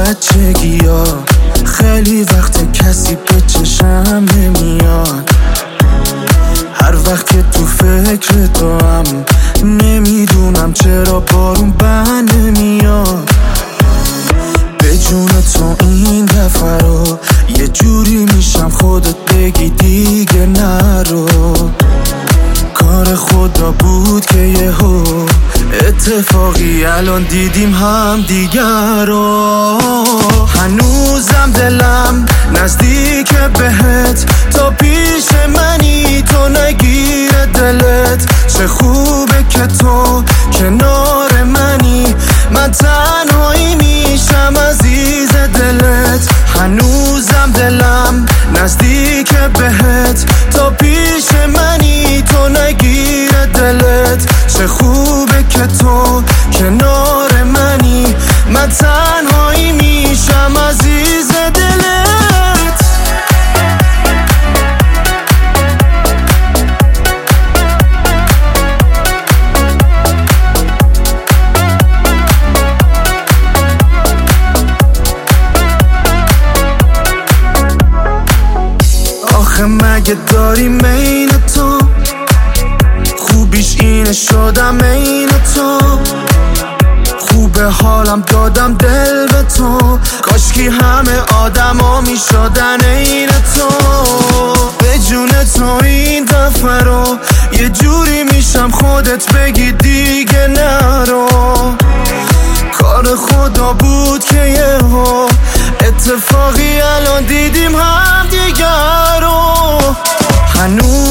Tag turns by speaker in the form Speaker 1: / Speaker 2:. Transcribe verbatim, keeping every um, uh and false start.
Speaker 1: بچگی ها خیلی وقت کسی به چشم نمیاد. هر وقت که تو فکر تو هم نمیدونم چرا بارون بند نمیاد. به جون تو این دفعه رو یه جوری میشم خودت بگی دیگه نرو. کار خدا بود که یهو اتفاقی الان دیدیم هم دیگر رو. هنوزم دلم نزدیک بهت، تا پیش منی تو نگیره دلت. چه خوبه که تو کنار منی، من تنهایی میشم عزیز دلت. هنوزم دلم نزدیک بهت، تا پیش منی تو نگیره دلت. چه خوبه که تو کنار منی، من تنهایی میشم عزیز دلت. آخه مگه داری مین تو، خوبیش اینه شدم عین تو. خوبه حالم دادم دل به تو، کاشکی همه آدم ها می شدن عین تو. به جون تو این دفعه رو یه جوری میشم خودت بگی دیگه نرو. کار خدا بود که یهو اتفاقی الان دیدیم هم دیگر رو. هنوز